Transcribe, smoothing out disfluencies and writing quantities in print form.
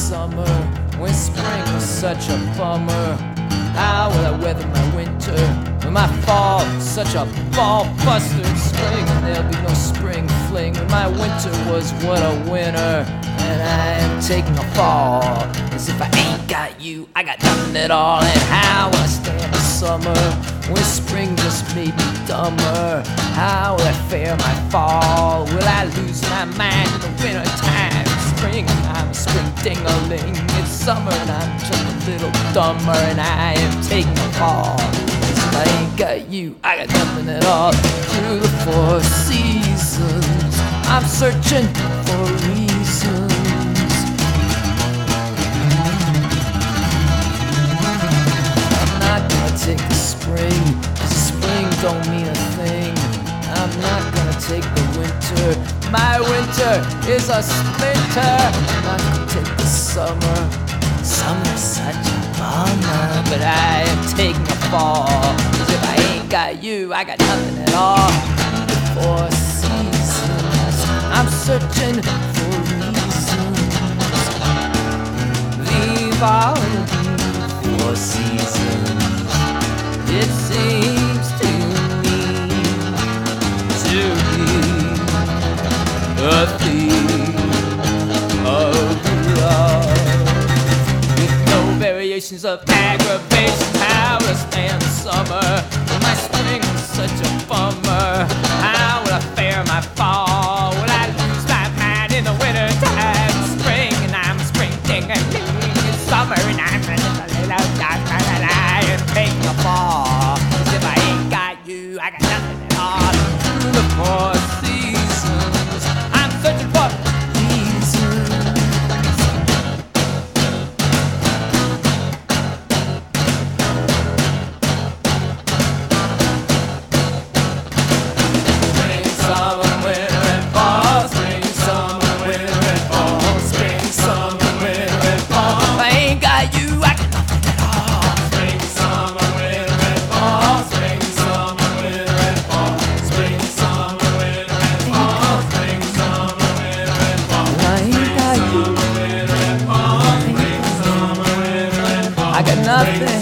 summer when spring was such a bummer? How will I weather my winter when my fall was such a ball buster? Spring and there'll be no spring fling when my winter was what a winter. And I am taking a fall, as if I ain't got you, I got nothing at all. And how will I stand the summer when spring just made me dumber? How will I fare my fall? Will I lose my mind in the winter time? Spring and I'm a spring ding-a-ling. It's summer and I'm just a little dumber. And I am taking a fall, as if I ain't got you, I got nothing at all. Through the four seasons I'm searching for reasons. I'm not gonna take the spring, 'cause spring don't mean a thing. I'm not gonna take the winter, my winter is a splinter. I'm not gonna take the summer, summer's such a bummer. But I am taking a fall, 'cause if I ain't got you, I got nothing at all. Four seasons I'm searching for reasons. Vivaldi, four seasons. It seems to me to be a theme of love, with no variations of aggravation. How will I stand the summer when my spring was such a bummer? How will I fare my fall? Will I lose my mind in the winter time? Spring and I'm a spring ding-a-ling. It's summer and I'm a little I am taking a fall, 'cause if I ain't got you, I got nothing at all. Through the four seasons I'm searching for reasons. Spring, summer, winter and fall. Spring, summer, winter and fall. Spring, summer, winter and fall. If I ain't got you, I got nothing at all. Spring, summer, winter and fall. Spring, summer, winter and fall. Spring, summer, winter and fall. Spring, summer, winter and fall. I ain't got you, Winter and fall. Spring, summer, winter and fall. I got nothing.